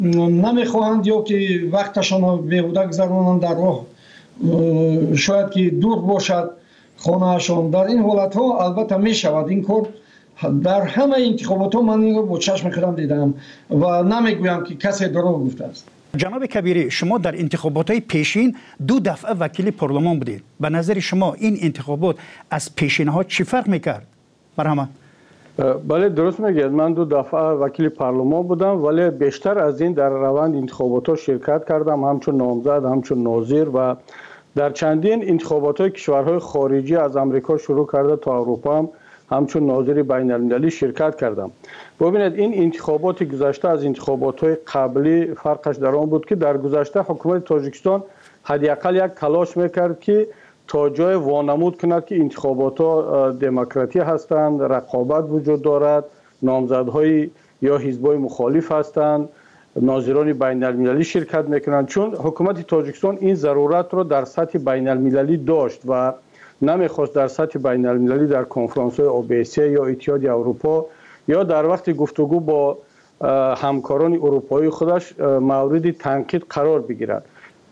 نمیخواهند یا که وقتشان را بیهوده گذرانند در راه، شاید که دور باشد خانهشان. در این حالت ها البته می شود این کار. در همه انتخابات ها من این رو با چشم خودم دیدم و نمیگویم که کسی دروغ گفته است. جناب کبیری، شما در انتخابات های پیشین 2 دفعه وکیل پارلمان بودید. به نظر شما این انتخابات از پیشین ها چی فرق میکرد؟ مرحمت. بله درست میگید. من 2 دفعه وکیل پارلمان بودم، ولی بیشتر از این در روند انتخابات ها شرکت کردم، همچون نامزد، همچون ناظر و در چندین انتخابات های کشورهای خارجی از امریکا شروع کرده تا اروپا هم همچون ناظر بین المللی شرکت کردم. ببینید این انتخابات گذشته از انتخابات های قبلی فرقش در آن بود که در گذشته حکومت تاجیکستان حداقل یک تلاش میکرد که تا جای وانمود کند که انتخابات ها دموکراتی هستند، رقابت وجود دارد، نامزدهای یا حزبای مخالف هستند، ناظران بین المللی شرکت میکنند. چون حکومت تاجیکستان این ضرورت رو در سطح بین المللی داشت و نمیخواست در سطح بین المللی در کنفرانس های OBSE یا اتحاد اروپا یا در وقت گفتگو با همکاران اروپایی خودش مورد تنقید قرار بگیرد.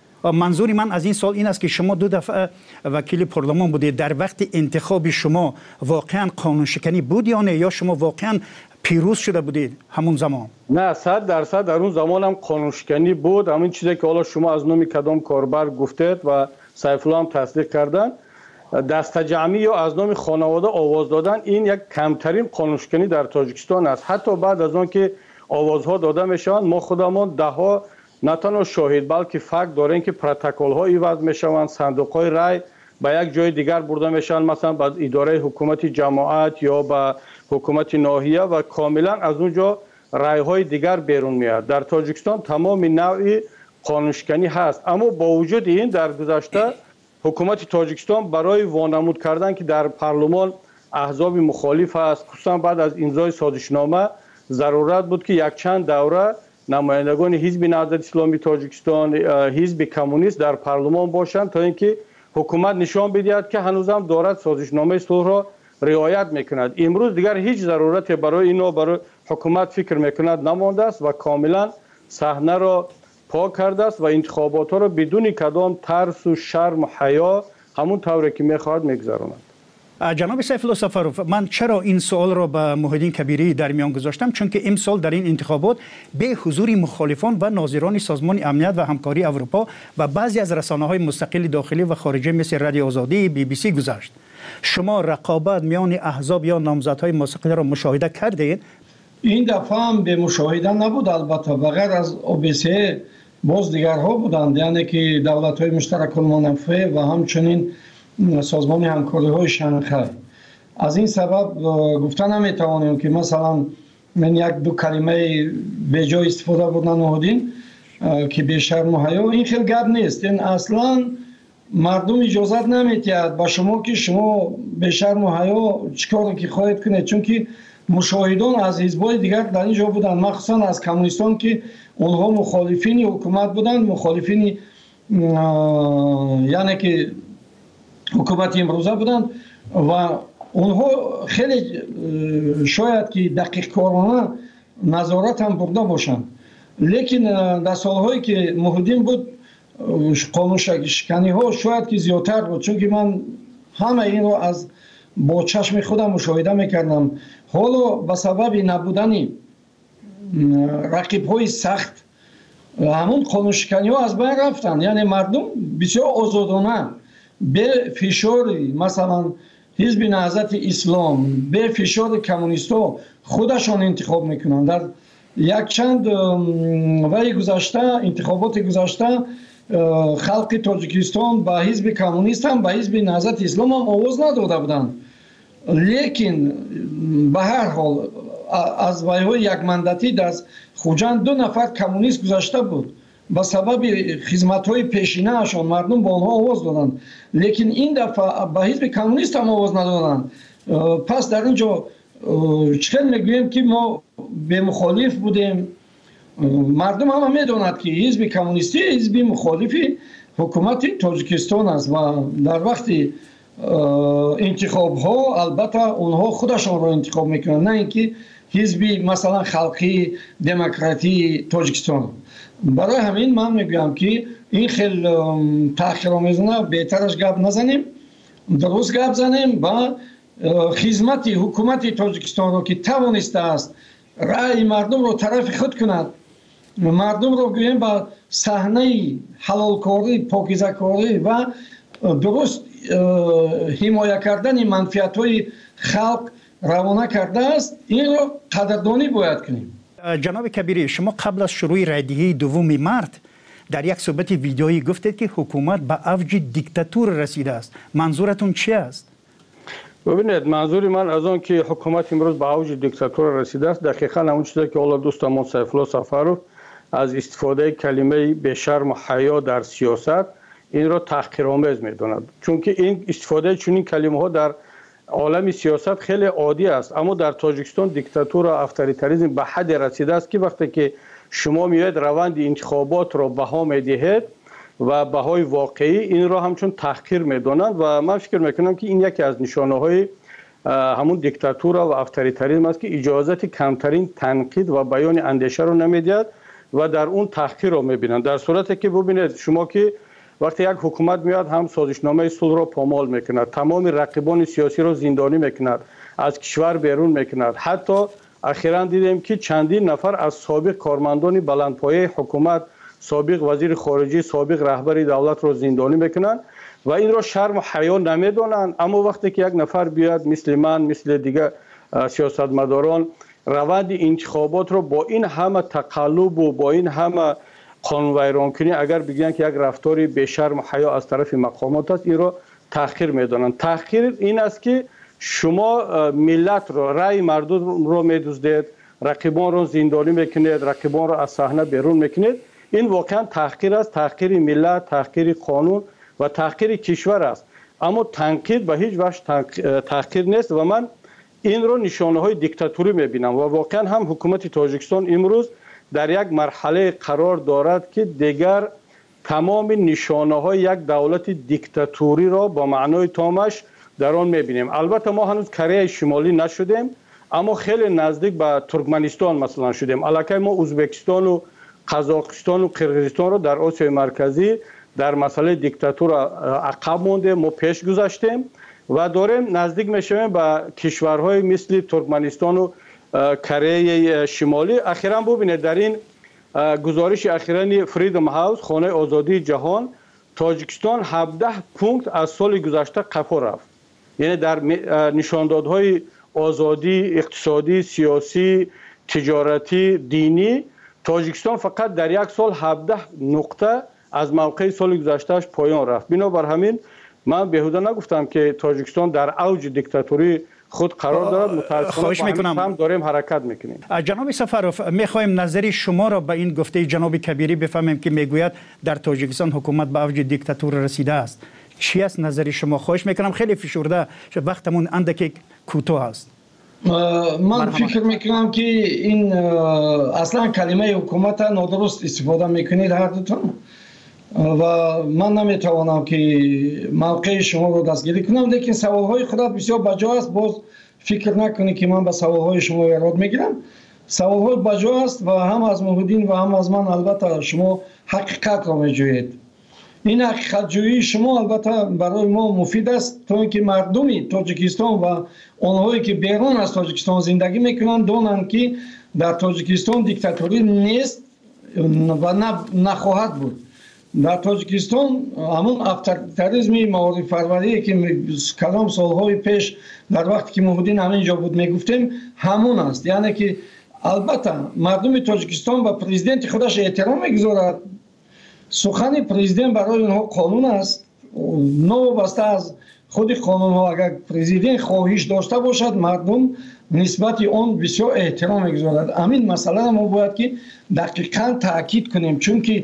منظور من از این سال این است که شما 2 دفعه وکیل پارلمان بودید. در وقت انتخاب شما واقعا قانون شکنی بود یا نه، یا شما واقعا پیروز شده بودید همون زمان؟ نه، 100% در اون زمان هم قانون شکنی بود. همین چیزی که حالا شما از نام کدام کاربر گفتید و سیف الله هم تصدیق کردن، دست جمعی یا از نام خانواده آواز دادن، این یک کمترین قانون شکنی در تاجیکستان است. حتی بعد از آن که آوازها داده میشوند، ما خودمان دهها نه تنها شاهد بلکه فکت داریم که پروتکل ها عوض میشوند، صندوق های رای به یک جای دیگر برده میشن، مثلا به اداره حکومت جماعت یا به حکومت ناحیه و کاملا از اونجا رای های دیگر بیرون میاد. در تاجیکستان تمام نوع قانون شکنی هست، اما با وجود این در گذشته حکومت تاجیکستان برای وانمود کردن که در پارلمان احزاب مخالف است، خصوصا بعد از امضای سازشنامه ضرورت بود که یک چند دوره نمایندگان حزب نهضت اسلامی تاجیکستان، حزب کمونیست در پارلمان باشند تا اینکه حکومت نشان بدهد که هنوزم دارد سازشنامه صلح را رعایت میکند. امروز دیگر هیچ ضرورت برای اینا برای حکومت فکر میکند نمانده است و کاملا صحنه را پاک کرده است و انتخابات ها را بدون کدام ترس و شرم و حیا همون طوری که میخواهد میگذراند. جناب سیف الله سفروف، من چرا این سوال را به محیدین کبیری در میان گذاشتم؟ چون که امسال در این انتخابات به حضور مخالفان و ناظران سازمان امنیت و همکاری اروپا و بعضی از رسانه‌های مستقل داخلی و خارجی مثل رادیو آزادی، BBC گذشت. شما رقابت میان احزاب یا نامزدهای مستقل را مشاهده کردید؟ این دفعه هم به مشاهده نبود، البته بغیر از OBSE باز دیگرها بودند، یعنی که دولت‌های مشترک المنافع و همچنین سازمان همکاری های شانگهای. از این سبب گفتن نمیتوانیم که مثلا من 1-2 کلمه به جای استفاده بودن نهادین که به شرم و حیا، این خیلی گپ نیست. این اصلا مردم اجازت نمیتید با شما که شما به شرم و حیا چیکار که خواهید کنید، چون که مشاهدان از حزب‌های دیگر در اینجا بودن، مخصوصا از کمونیستان که اونها مخالفین حکومت بودند، مخالفین یعنی که حکومت امروزه بودند و اونها خیلی شاید که دقیق کارانه نظارت هم برده باشند. لیکن در سالهایی که محیدین بود قانون شکنی ها شاید که زیادتر بود، چون که من همه این رو از با چشم خودم مشاهده میکردم. حالا به سبب نبودن رقیب های سخت همون قانون شکنی ها از بین رفتن، یعنی مردم بسیار آزادانه به فشار مثلا حزب نهضت اسلام، به فشار کمونیستا خودشان انتخاب میکنن. در یک چند وقت گذشته، انتخابات گذشته، خلق تاجیکستان به حزب کمونیست هم به حزب نهضت اسلام هم آواز نداده بودند، لیکن به هر حال از ویهای یک مندتی دست خوجند 2 نفر کمونیست گذشته بود. با سبب خدمت‌های پیشینه اشان مردم با آنها آواز دادند، لیکن این دفعه به حزب کمونیست هم آواز ندادند. پس در اینجا چقدر میگوییم که ما به مخالف بودیم. مردم هم میداند که حزب کمونیستی حزب مخالفی حکومت تاجیکستان است و در وقت انتخاب ها البته اونها خودشان را انتخاب میکنند، نه اینکه حزبی مثلا خلقی دموکراتی تاجیکستان. برای همین من میگم که این خیلی تحقیرآمیز نه، بهترش گپ نزنیم، درست گپ زنیم و خدمت حکومت تاجیکستان رو که توانسته است رأی مردم رو طرف خود کند، مردم رو گویم با صحنه حلالکاری، پاکیزه‌کاری و درست حمایت کردن منفعت‌های خلق روانه کرده است. این رو قدردانی باید کنیم. جناب کبیری، شما قبل از شروع رایدهی دوم مارت در یک صحبت ویدیویی گفتید که حکومت به اوج دیکتاتور رسیده است. منظورتون چی است؟ ببینید، منظوری من از آن که حکومت امروز به اوج دیکتاتور رسیده است دقیقاً همون چیزی که اول دوستمون سیفالله سفروف از استفاده کلمه به شرم و حیا در سیاست این را تحقیرآمیز می‌داند، چون که این استفاده چنین کلمه‌ها در عالم سیاست خیلی عادی است. اما در تاجیکستان دیکتاتور و اتوریتاریسم به حد رسیده است که وقتی که شما میاید روند انتخابات را بها میدهید و بهای واقعی این را همچون تحقیر میدانند و من فکر میکنم که این یکی از نشانه‌های همون دیکتاتور و اتوریتاریسم است که اجازت کمترین تنقید و بیان اندیشه رو نمیدهد و در اون تحقیر رو میبینند. در صورتی که ببینید شما که وقتی یک حکومت میاد هم سازشنامه صلح را پامال میکند، تمام رقیبان سیاسی را زندانی میکند، از کشور بیرون میکند. حتی اخیراً دیدیم که چندین نفر از سابق کارمندان بلندپایه حکومت، سابق وزیر خارجه، سابق رهبر دولت را زندانی میکنند و این را شرم و حیا نمیدانند. اما وقتی که یک نفر بیاد مثل من، مثل دیگر سیاستمداران روند انتخابات را با این همه تقلب و با این همه قانون ویران کنی اگر بگن که یک رفتاری به شرم و حیا از طرف مقامات است، این را تحقیر میدانند. تحقیر این است که شما ملت را، رأی مردم را میدزدید، رقیبان را زندانی میکنید، رقیبان را از صحنه بیرون میکنید. این واقعا تحقیر است، تحقیر ملت، تحقیر قانون و تحقیر کشور است. اما تنقید به هیچ وجه تحقیر نیست و من این را نشانه های دیکتاتوری میبینم و واقعا هم حکومت تاجیکستان امروز در یک مرحله قرار دارد که دیگر تمام نشانه های یک دولت دیکتاتوری را با معنای تامش در آن میبینیم. البته ما هنوز کره شمالی نشدیم، اما خیلی نزدیک به ترکمنستان مثلا شدیم. الکی ما ازبکستان و قزاقستان و قرقیزستان را در آسیای مرکزی در مسئله دیکتاتور عقب مونده، ما پیش گذاشتیم و داریم نزدیک میشویم به کشورهای مثل ترکمنستان و کره شمالی. اخیراً ببینید در این گزارش اخیرا فریدم هاوس، خانه آزادی جهان، تاجیکستان 17 پونکت از سال گذشته قفا رفت. یعنی در نشاندادهای آزادی اقتصادی، سیاسی، تجارتی، دینی تاجیکستان فقط در یک سال 17 نقطه از موقع سال گذشتهش پایان رفت. بنابر همین من بیهوده نگفتم که تاجیکستان در اوج دیکتاتوری خود قرار دارد. متاسفانه هم داریم حرکت میکنیم. جناب سفروف، میخوایم نظری شما را به این گفته جناب کبیری بفهمیم که میگوید در تاجیکستان حکومت به اوج دیکتاتور رسیده است. چی است نظری شما؟ خواهش میکنم، خیلی فشرده، وقتمون اندکی کوتاه است. من فکر میکنم که این اصلا کلمه حکومت نادرست استفاده میکنید هر دوتون و من نمیتوانم که موقع شما رو دستگیری کنم، لیکن سوالهای خودت بسیار بجا است. باز فکر نکنید که من به سوالهای شما ایراد میگیرم. سوالهای بجا است و هم از محمدین و هم از من البته شما حقیقت را میجویید. این حقیقت جویی شما البته برای ما مفید است تا اینکه مردمی تاجیکستان و آنهایی که بیرون از تاجیکستان زندگی میکنند دانند که در تاجیکستان دیکتاتوری نیست و نخواهد بود. در تاجیکستان همون اتوریتاریسم معارف پروری که کلام سالهای پیش در وقتی که محمدین همینجا بود میگفتیم همون است. یعنی که البته مردم تاجیکستان و پرزیدنت خودش احترام میگذارد. سخن پرزیدنت برای اونها قانون است. نوابسته از خود قانون ها اگر پرزیدنت خواهش داشته باشد مردم نسبت آن بسیار احترام میگذارد. همین مسئله ما باید که دقیقاً تاکید کنیم، چون که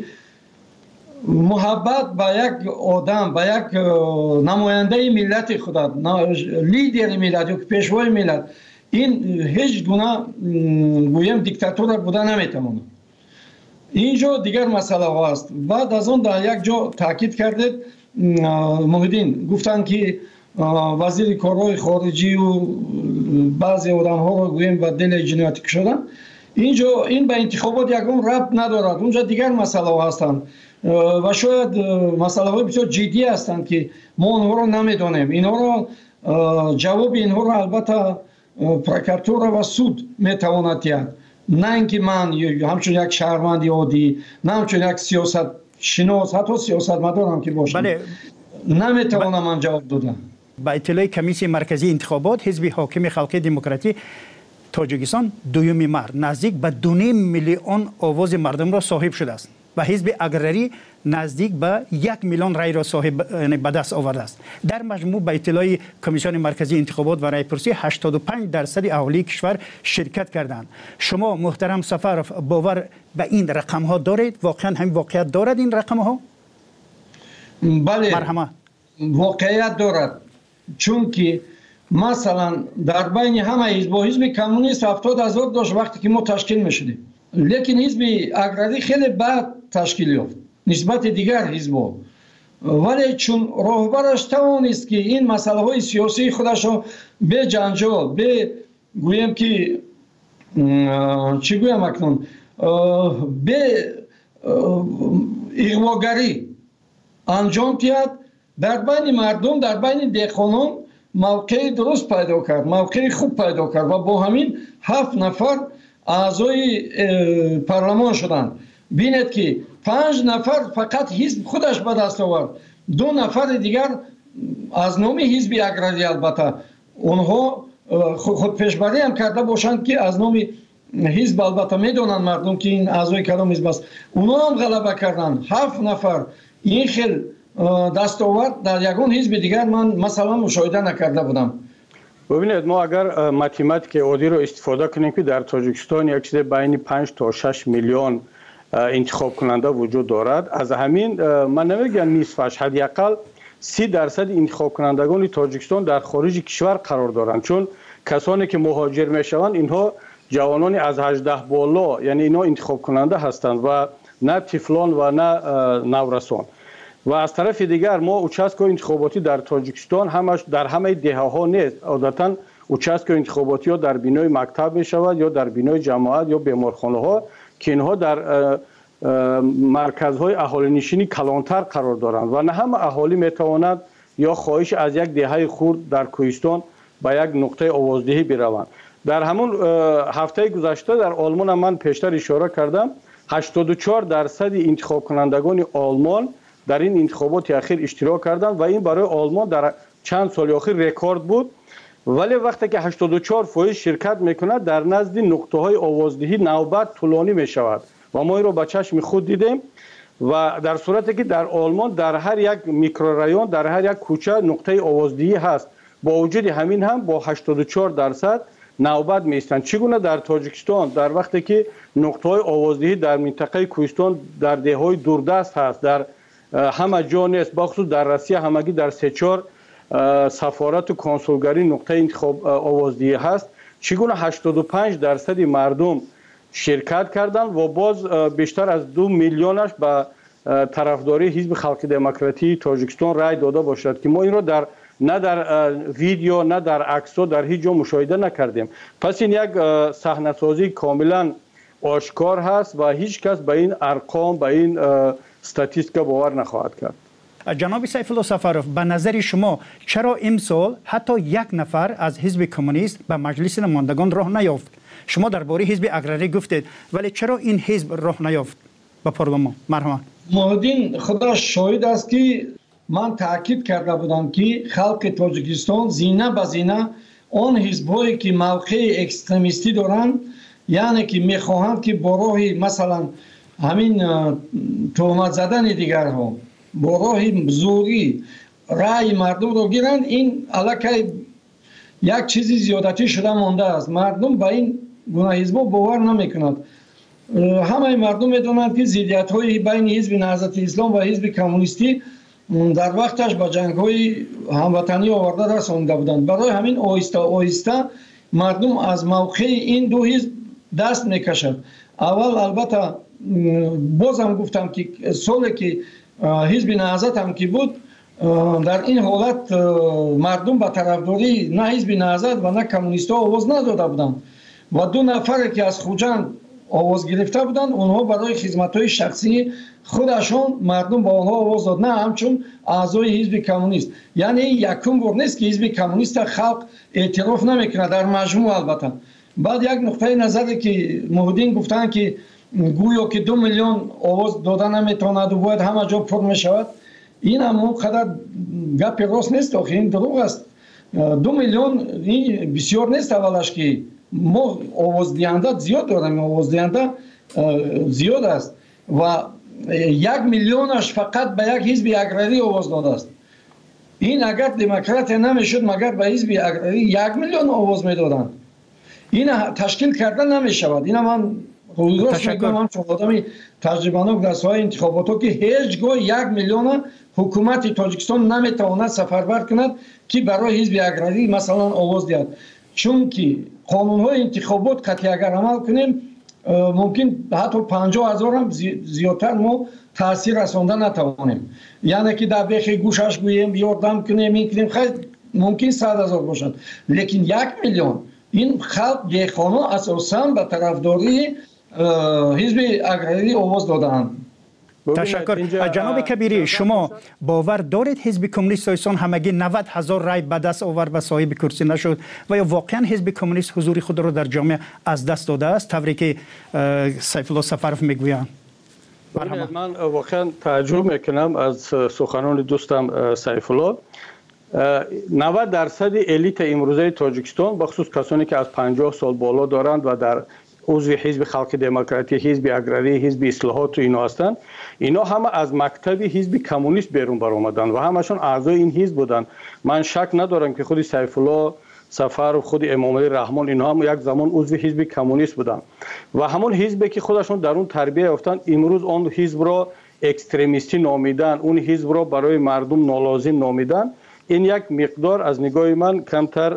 محبت به یک آدم، به یک نماینده ملت خودت، لیدر ملت یا پیشوای ملت، این هیچ گونه گویم دیکتاتور بوده نمیتونه. اینجا دیگر مسئله ها است. بعد از اون در یک جا تاکید کردید محمدین، گفتن که وزیر کارهای خارجی و بعضی آدم‌ها رو گویم و دل جنایتی کشیدن. اینجا این به انتخابات یگان ربط ندارد، اونجا دیگر مسئله هستند و شاید مسئله های بسیار جدی هستند که ما اونها رو نمیدونیم. اینها رو جواب اینها رو البته پروکراتور و سود میتواند دهد، نه اینکه من همچون یک شهروند عادی، نه همچون یک سیاست شناس، حتی سیاستمدار هم که باشم، بله. نمیتوانم من جواب دادم. با اطلاع کمیسیون مرکزی انتخابات، حزب حاکم خلق دموکراتی تاجیکستان دوم مرد نزدیک به 2.5 میلیون آواز مردم را صاحب شده است و حزب اگرری نزدیک به 1 میلیون رای را صاحب به دست آورده است. در مجموع به اطلاع کمیسیون مرکزی انتخابات و رایپرسی 85% اهالی کشور شرکت کردند. شما محترم سفرов باور به این رقم ها دارید؟ واقعا هم واقعیت دارد این رقم ها؟ بله، مرحمت. واقعیت دارد، چون که مثلا در بین همه حزب کمونیست 70,000 داشت وقتی که ما تشکیل میشدیم، لیکن حزب اگرری خیلی بعد تشکیل یافت نسبت دیگر حزب‌ها، ولی چون راهبرش توانست که این مسئله های سیاسی خودش را به جنجال، به گویم که چی گویم اکنون، به اغواگری انجام دهد، در بین مردم، در بین دهقانان موقع درست پیدا کرد، موقع خوب پیدا کرد و با همین 7 نفر اعضای پارلمان شدند. بینید که 5 نفر فقط حزب خودش به دست آورد، 2 نفر دیگر از نام حزب اگرری، البته اونها خود پیشبری هم کرده باشند که از نام حزب، البته میدونن مردم که این اعضای کدام حزب است، اونها هم غلبه کردن. 7 نفر این خیلی دستاورد در یگان حزب دیگر من مثلا مشاهده نکرده بودم. ببینید، ما اگر ماتماتیک عادی رو استفاده کنیم که در تاجیکستان یک چیز بین 5 تا 6 میلیون انتخاب کننده وجود دارد، از همین من نمیگم نصفش، حداقل 30% انتخاب کنندگان تاجیکستان در خارج کشور قرار دارند، چون کسانی که مهاجر میشوند اینها جوانان از 18 بالا، یعنی اینها انتخاب کننده هستند و نه طفلان و نه نورسان. و از طرف دیگر ما اوچاسکای انتخاباتی در تاجیکستان همش در همه دهه ها نیست، عادتا اوچاسکای انتخاباتی ها در بینای مکتب می شود یا در بینای جماعت یا بیمارخانه ها که اینها در مرکزهای اهالی نشینی کلانتر قرار دارند و نه همه اهالی می تواند یا خواهش از یک دهه خرد در کوهستان به یک نقطه آوازدهی بروند. در همون هفته گذشته در آلمان من پیشتر اشاره کردم 84% انتخاب کنندگان آلمان در این انتخابات اخیر اشتراک کردند و این برای آلمان در چند سال اخیر رکورد بود. ولی وقتی که 84% شرکت میکند در نزد نقطه های آوازدهی نوبت طولانی میشود و ما این رو به چشم خود دیدیم و در صورتی که در آلمان در هر یک میکرورایون، در هر یک کوچه نقطه آوازدهی هست، با وجود همین هم با 84% نوبت میستند. چگونه در تاجیکستان در وقتی که نقطه های آوازدهی در منطقه کوهستان در دههای دوردست هست، در همه جا نیست، بخصوص در روسیه همگی در 3-4 سفارت و کنسولگری نقطه انتخاب آوازدهی هست، چگونه 85% مردم شرکت کردند و باز بیشتر از 2 میلیونش به طرفداری حزب خلق دموکراتی تاجیکستان رای داده باشد که ما این را نه در ویدیو نه در عکس‌ها در هیچ جا مشاهده نکردیم. پس این یک صحنه‌سازی کاملا آشکار هست و هیچ کس به این ارقام، به این استاتیستیکا باور نخواهد کرد. جناب سیف الله سفرов، به نظر شما چرا امسال حتی 1 نفر از حزب کمونیست به مجلس نمایندگان راه نیافت؟ شما درباره حزب اگرری گفتید، ولی چرا این حزب راه نیافت به پارلمان؟ مرحبا. مهدین خدا شاهد است که من تاکید کرده بودم که خلق تاجیکستان زینه به زینه آن حزب‌هایی که موقع اکستریمیستی دارند، یعنی که میخواهند که با راه مثلا همین تهمت زدن دیگرها، با راه زوری رأی مردم رو گیرند، این علاقه یک چیزی زیادتی شده مانده است. مردم به این گونه حزب‌ها باور نمی‌کنند. همه مردم می‌دونند که ضدیت‌های بین حزب نهضت اسلام و حزب کمونیستی در وقتش با جنگ‌های هموطنی آورده رسانده بودند. برای همین آهسته آهسته مردم از موقع این دو حزب دست می‌کشند. اول البته بازم گفتم که سالی که حزب نهضت هم که بود، در این حالت مردم به طرفداری نه حزب نهضت و نه کمونیست‌ها آواز نداده بودند و دو نفر که از خوجند آواز گرفته بودند اونها برای خدمت‌های شخصی خودشون مردم با آنها آواز داد، نه همچون اعضای حزب کمونیست. یعنی یکم بار نیست که حزب کمونیست خلق اعتراف نمیکنه در مجموع. البته بعد یک نقطه نظری که موحدین گفتن که گویا که 2 میلیون آواز دادن نمیتواند و باید همه جا پر میشود، این هم اونقدر گپ راست نیست، آخه این دروغ است. 2 میلیون این بسیار نیست. اولش که ما آواز دهنده زیاد داریم، آواز دهنده زیاد است و 1 میلیونش فقط به یک حزب اگراری آواز داده است. این اگر دموکرات نمیشد مگر به حزب اگراری 1 میلیون آواز میدادند. این تشکیل کردن نمیشود. این من روز میگم هم چون آدمی تجربه‌ناک در ساحه انتخابات که هیچگاه 1 میلیون حکومت تاجیکستان نمیتواند سفربر کند که برای حزب اگراری مثلا آواز دهد، چون که قانون‌های انتخابات قطعی اگر عمل کنیم ممکن حتی 50,000 هم زیادتر ما تاثیر رساندن نتوانیم. یعنی که در بیخ گوشش گوییم یاردم کنیم این کنیم خیلی ممکن 100,000 باشد، لیکن 1 میلیون این خلق دیخانه اساساً به طرفداری حزب اگراری آواز دادند. تشکر. جناب کبیری، شما باور دارید حزب کمونیست تاجیکستان همگی 90,000 رای به دست آورد و صاحب کرسی نشد و یا واقعا حزب کمونیست حضور خود را در جامعه از دست داده است طوری که سیف الله سفرف میگویند؟ من واقعا تعجب میکنم از سخنان دوستم سیف الله. 90% الیت امروزه تاجیکستان بخصوص کسانی که از 50 سال بالا دارند و در عضو حزب خلق دموکراتی، حزب اگراری، حزب اصلاحات و اینا هستند، اینا همه از مکتب حزب کمونیست بیرون برآمدند و همشون اعضای این حزب بودند. من شک ندارم که خود سیف الله سفر و خود امام علی رحمان اینا هم یک زمان عضو حزب کمونیست بودند و همون حزبی که خودشون در اون تربیت یافتند امروز اون حزب را اکستریمیستی نامیدن، اون حزب را برای مردم نالازم نامیدن. این یک مقدار از نگاه من کمتر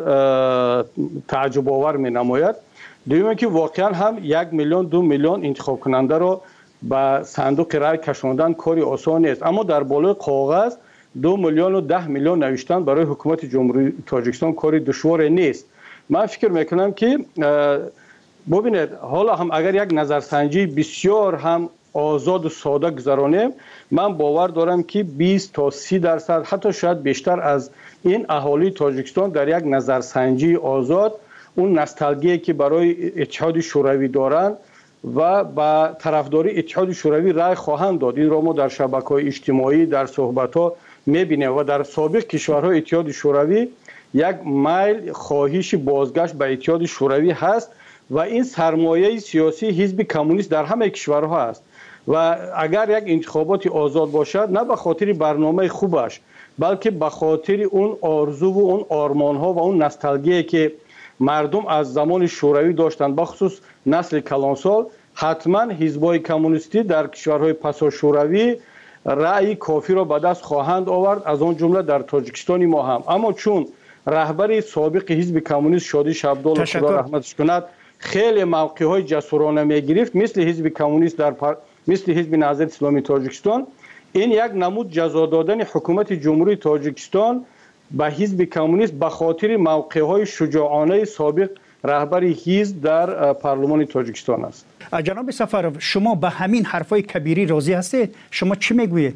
تعجب آور می نماید. دوم که واقعا هم 1 میلیون 2 میلیون انتخاب کننده را به صندوق رای کشاندن کاری آسان نیست، اما در بالای کاغذ 2 میلیون و 10 میلیون نوشتن برای حکومت جمهوری تاجیکستان کاری دشوار نیست. من فکر میکنم که ببینید حالا هم اگر یک نظرسنجی بسیار هم آزاد و ساده گذرانیم، من باور دارم که 20 تا 30% حتی شاید بیشتر از این اهالی تاجیکستان در یک نظرسنجی آزاد اون نوستالژی که برای اتحاد شوروی دارند و با طرفداری اتحاد شوروی رای خواهند داد. این را ما در شبکه‌های اجتماعی در صحبت‌ها می‌بینیم و در سابق کشورهای اتحاد شوروی یک میل خواهش بازگشت به اتحاد شوروی هست و این سرمایه سیاسی حزب کمونیست در همه کشورها است و اگر یک انتخابات آزاد باشد نه به خاطر برنامه خوبش بلکه به خاطر اون آرزو و اون آرمان‌ها و اون نوستالژی که مردم از زمان شوروی داشتند، بخصوص نسل کلانسال، حتما حزب‌های کمونیستی در کشورهای پسا شوروی رأی کافی را به دست خواهند آورد، از آن جمله در تاجیکستان ما هم. اما چون رهبر سابق حزب کمونیست شادی شبدال خدا رحمتش کند خیلی موقع‌های جسورانه می‌گرفت مثل حزب کمونیست مثل حزب نهضت اسلامی تاجیکستان، این یک نمود جزا دادن حکومت جمهوری تاجیکستان به حزب کمونیست به خاطر موقع‌های شجاعانه سابق رهبر حزب در پارلمان تاجیکستان است. جناب سفرف، شما به همین حرفای کبیری راضی هستید؟ شما چی میگویید؟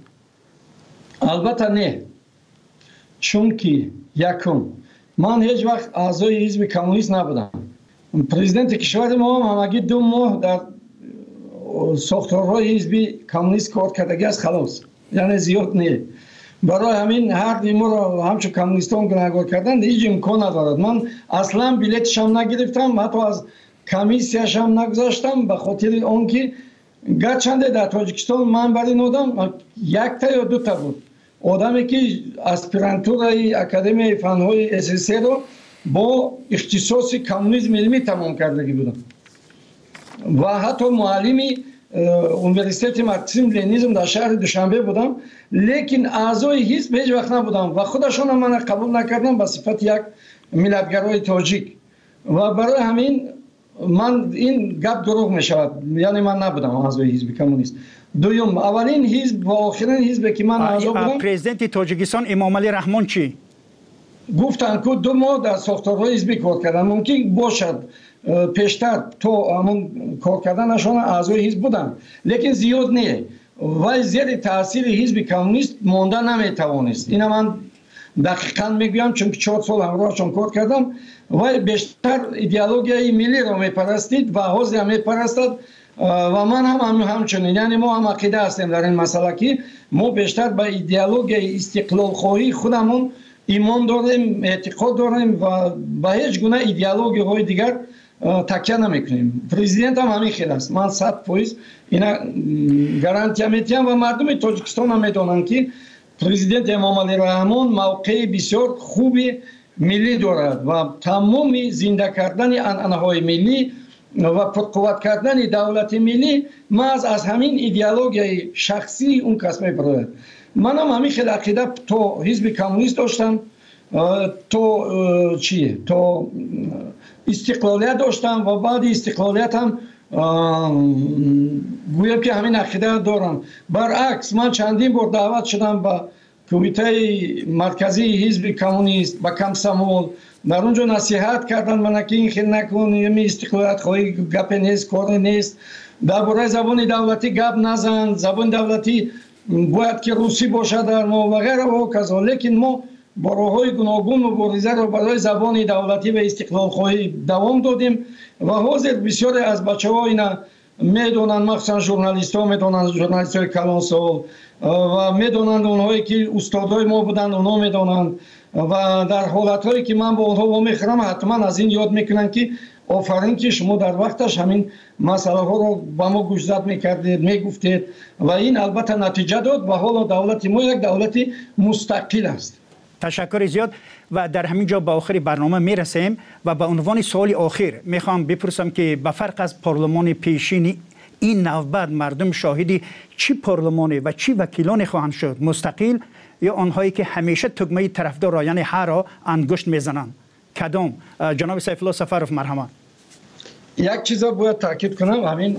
البته نه، چون که یکم من هیچ وقت اعضای حزب کمونیست نبودم. پرزیدنت کشور ما هم همگی 2 ماه در ساختارهای حزب کمونیست کار کردگی است، خلاص، یعنی زیاد نه. برای همین هر دیمو را همچون کمونیستان گناهکار کردن هیچ امکان ندارد. من اصلا بلیتش هم نگرفتم، حتی از کمیسیش هم نگذاشتم، به خاطر آنکه گرچنده در تاجیکستان من برای نودم 1 تا یا 2 تا بود آدمی که اسپیرانتورای اکادمی فنهای SSC رو با اختصاص کمونیسم علمی تمام کردگی بودم و حتی معلمی اونیورسیت مارکسیسم لنینیسم در شهر دوشنبه بودم، لیکن اعضای حزب هیچ وقت نبودم و خودشون هم من قبول نکردم به صفت یک ملتگرای تاجیک و برای همین من این گپ دروغ می شود، یعنی من نبودم اعضای حزب کمونیست. دوم اولین حزب و آخرین حزب که من اعضا بودم. پرزیدنت تاجیکستان امامعلی رحمان چی گفتن که 2 ماه در ساختارهای حزبی کار کردن. ممکن باشد پیشتر تو همون کار کردنشان اعضای حزب بودن، لیکن زیاد نه. وای زیر تاثیر حزب کمونیست مانده نمیتوانست. اینا من دقیقاً میگویم چون 4 سال همراهشان کار کردم. وای بیشتر ایدئولوژی ملی را میپرستید و حزب هم میپرستد و من هم همچنین. یعنی ما هم عقیده هستیم در این مسئله که ما بیشتر به ایدئولوژی استقلال خواهی خودمون ایمان داریم، اعتقاد داریم و به هیچ گونه ایدئولوژی های دیگر تکیه نمیکنیم. پرزیدنت هم همین خیلی است. من 100% اینا گارانتی میدم و مردم تاجیکستان هم میدونن که پرزیدنت امامعلی رحمان موقع بسیار خوبی ملی دارد و تمام زنده کردن عنعنه‌های ملی و پرقوت کردن دولت ملی محض از همین ایدئولوژی شخصی اون کس میپرد. من هم همین خیلی عقیده تو حزب کمونیست داشتم، تو چیه؟ تو استقلالیت داشتم و بعد استقلالیت هم گویم که همین عقیده دارم. برعکس من چندین بار دعوت شدم به کمیته مرکزی حزب کمونیست با کمسمول، در اونجا نصیحت کردن من که این خیلی نکن، یه استقلالیت خواهی گپ نیست، کار نیست، درباره زبان دولتی گپ نزن، زبان دولتی باید که روسی باشد در ما و غیره و کذا. لیکن ما با راه‌های گوناگون مبارزه را برای زبان دولتی و استقلال خواهی دوام دادیم و حاضر بسیاری از بچه‌ها اینا میدونن، مخصوصا ژورنالیست‌ها میدونن، ژورنالیست‌های کلانسال و میدونن، اونهایی که استادای ما بودن اونا میدونن و در حالت‌هایی که من با اونها میخرم حتما از این یاد میکنن که آفرین که شما در وقتش همین مسئله ها رو با ما گوشزد میکردید، میگفتید و این البته نتیجه داد و حالا دولت ما یک دولت مستقل است. تشکر زیاد و در همین جا به آخر برنامه میرسیم و به عنوان سوال آخر میخوام بپرسم که به فرق از پارلمان پیشین این نوبت مردم شاهدی چی پارلمانی و چی وکیلان خواهند شد؟ مستقل یا آنهایی که همیشه تگمه طرفدار یعنی هر را انگشت میزنند؟ کدام؟ جناب سیفالله سفروف مرحمت. یک چیز باید تاکید کنم، همین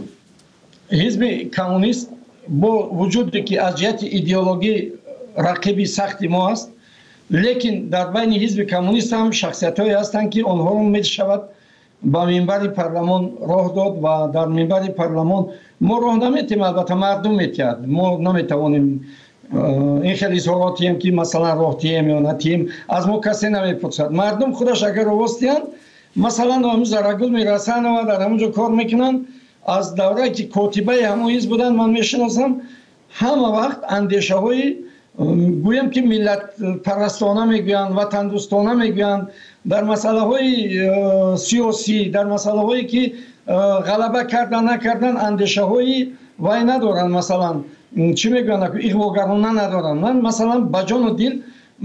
حزب کمونیست با وجودی که از جهت ایدئولوژی رقیب سخت ما است، لیکن در بین حزب کمونیست هم شخصیت‌هایی هستند که آنها رو میشود با منبر پارلمان راه داد و در منبر پارلمان ما راه نمیتیم، البته مردم میتید، ما نمیتوانیم این خیلی اظهاراتی هم که مثلا راه تیم یا نتیم از ما کسی نمیپرسد. مردم خودش اگر راستیان مثلا همون زرگل میرسن و در همونجا کار میکنن. از دوره که کاتبه همون حزب بودن من میشناسم، همه وقت اندیشه های گویم که ملت پرستانه میگوین، وطن دوستانه میگوین، در مسئله های سیاسی، در مسئله هایی که غلبه کردن نکردن اندیشه های وای ندارن، مثلا چی میگوین اغواگرانه ندارن. من مثلا با جان و دل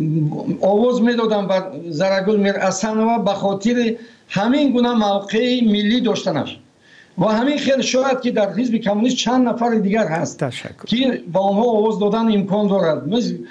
آواز میدادم بر زرگل میرحسن و به خاطر همین گونه موقع ملی داشتنش و همین خیلی شاید که در حزب کمونیست چند نفر دیگر هست که با آنها آواز دادن امکان دارد.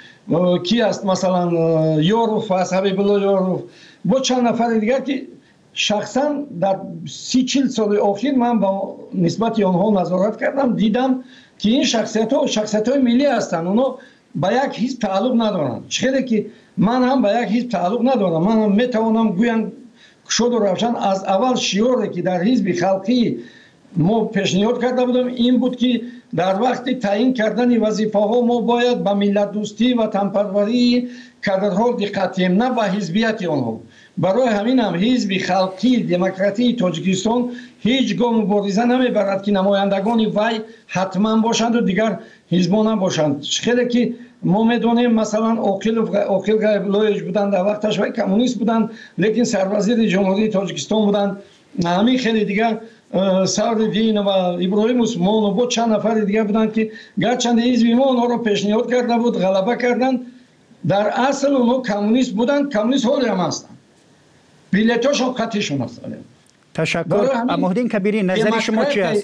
کی است مثلا یاروف است، حبیب الله یاروف، با چند نفر دیگر که شخصا در 30-40 سال اخیر من با نسبت آنها نظارت کردم، دیدم که این شخصیت های ملی هستند، اونا با یک حزب تعلق ندارن. چه که من هم با یک حزب تعلق ندارم. من هم میتوانم گویم شد و روشن از اول شعاری که در حزب خلقی ما پیشنهاد کرده بودم این بود که در وقت تعیین کردن وظیفه ها ما باید به ملت دوستی و وطنپروری کادرها دقت کنیم، نه به حزبیت آنها. برای همین هم حزب خلقی دموکراتی تاجیکستان هیچ گام مبارزه نمیبرد که نمایندگان وی حتما باشند و دیگر حزبان نباشند. خیلی که ما میدونیم مثلا عاقل غیب‌الله بودند، در وقتش وی کمونیست بودند لیکن سروزیر جمهوری تاجیکستان بودند. همین خیلی دیگر سعدالدین و ابراهیم عثمان و بود چند نفر دیگر بودند که گرچند حزب ما اونها رو پیشنهاد کرده بود، غلبه کردند. در اصل اونها کمونیست بودند، کمونیست حالی هم هستند، بیلیتاشون قطعیشون هستند. تشکر. محمدین کبیری نظر شما چی است؟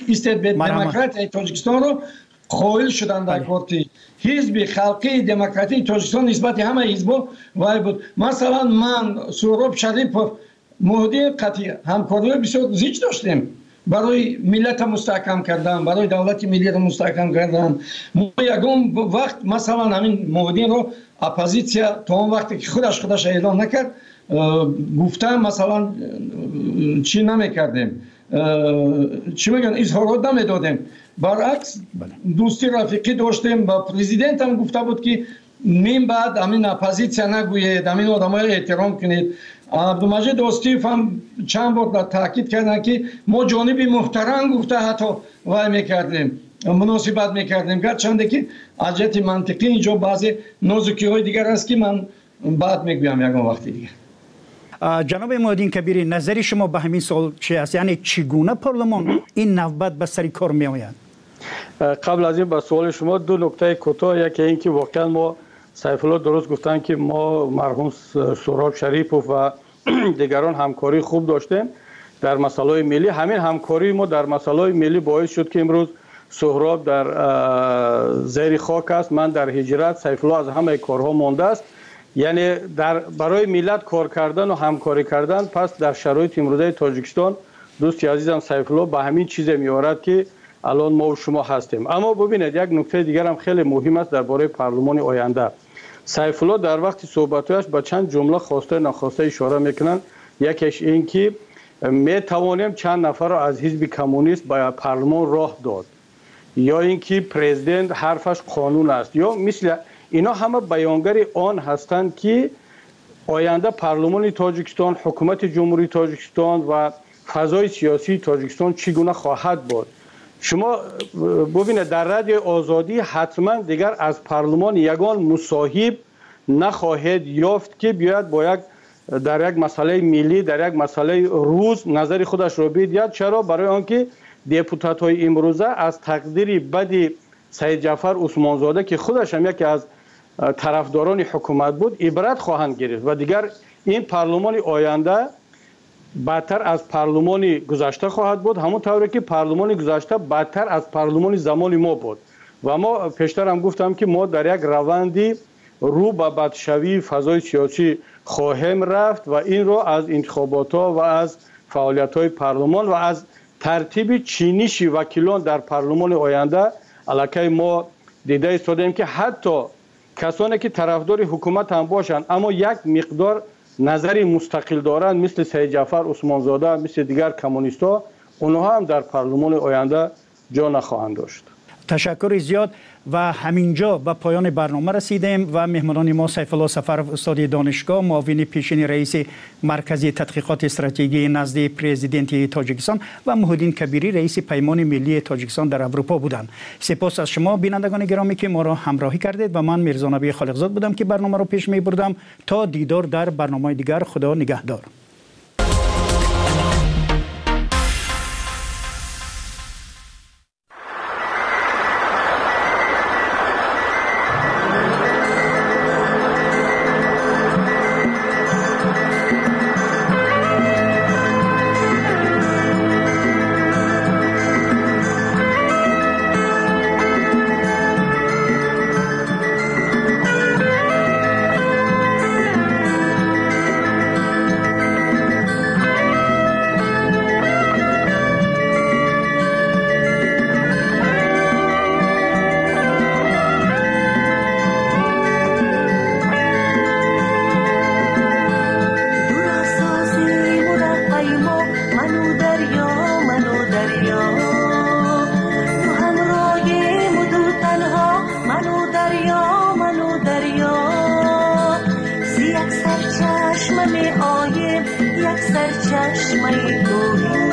دموکرات تاجیکستان رو قائل شدند در کارت حزب خلقی دموکراتی تاجیکستان نسبت همه حزب‌ها وای بود. مثلا من سهراب شریف مهدی قطعی همکاری بسیار زیاد داشتیم برای ملت مستحکم کردن، برای دولت ملی را مستحکم کردن. ما یگان وقت مثلا همین موحدین رو اپوزیسیا تا اون وقتی که خودش اعلام نکرد گفتم مثلا چی نمیکردیم، چی میگن، اظهارات نمیدادیم. برعکس دوستی رفیقی داشتیم. با پرزیدنت هم گفته بود که نیم بعد همین اپوزیسیا نگوید، همین آدمای احترام کنید. عبدالمجید دوستیف هم چند بار تاکید کردن که ما جانب محترم گفته حتی وای میکردیم، مناسبت میکردیم، گرچنده که از جهت منطقی اینجا بعضی نازکی های دیگر است که من بعد میگویم یکان وقتی دیگه. جناب موحدین کبیری، نظری شما به همین سوال چی است؟ یعنی چگونه پارلمان این نوبت به سر کار می آید؟ قبل از این به سوال شما دو نکته کوتاه. یکی این که واقعا ما سیف الله درست گفتن که ما مرحوم سهراب شریفوف و دیگران همکاری خوب داشتیم در مسائل ملی. همین همکاری ما در مسائل ملی باعث شد که امروز سهراب در زیر خاک است، من در هجرت، سیف الله از همه کارها مانده است. یعنی برای ملت کار کردن و همکاری کردن. پس در شرایط امروزه تاجیکستان دوستی عزیزم سیف الله به همین چیز میارد که الان ما و شما هستیم. اما ببینید یک نکته دیگر هم خیلی مهم است درباره پارلمان آینده. سیف الله در وقت صحبتش با چند جمله خواسته ناخواسته اشاره میکنن. یکیش این که می توانیم چند نفر را از حزب کمونیست به پارلمان راه داد، یا اینکه پرزیدنت حرفش قانون است، یا مثل اینا همه بیانگر آن هستند که آینده پارلمان تاجیکستان، حکومت جمهوری تاجیکستان و فضای سیاسی تاجیکستان چگونه خواهد بود. شما ببینید در رادیو آزادی حتما دیگر از پارلمان یگان مصاحب نخواهد یافت که بیاید با در یک مسئله ملی، در یک مسئله روز نظر خودش را بگوید. چرا؟ برای آنکه دپوتات های امروزه از تقدیر بد سید جعفر عثمانزاده که خودش هم یکی از طرفداران حکومت بود عبرت خواهند گرفت و دیگر این پارلمان آینده بدتر از پارلمان گذشته خواهد بود، همون طوری که پارلمان گذشته بدتر از پارلمان زمان ما بود. و ما پیشتر هم گفتم که ما در یک روندی رو به بدشوی فضای سیاسی خواهیم رفت و این رو از انتخابات ها و از فعالیت های پارلمان و از ترتیب چینش وکیلان در پارلمان آینده علاقه ما دیده ایستادیم که حتی کسانی که طرفدار حکومت هم باشند اما یک مقدار نظری مستقل دارند مثل سید جعفر عثمانزاده، مثل دیگر کمونیست‌ها، اونها هم در پارلمان آینده جا نخواهند داشت. تشکر زیاد. و همینجا به پایان برنامه رسیدیم و مهمانان ما سیف الله سفرов استاد دانشگاه، معاون پیشین رئیس مرکز تحقیقات استراتژی نزد پرزیدنت تاجیکستان و موحدین کبیری رئیس پیمان ملی تاجیکستان در اروپا بودند. سپاس از شما بینندگان گرامی که ما را همراهی کردید و من میرزا نبی خالقزاد بودم که برنامه را پیش می بردم. تا دیدار در برنامه دیگر، خدا نگهدار. یک سرچشمه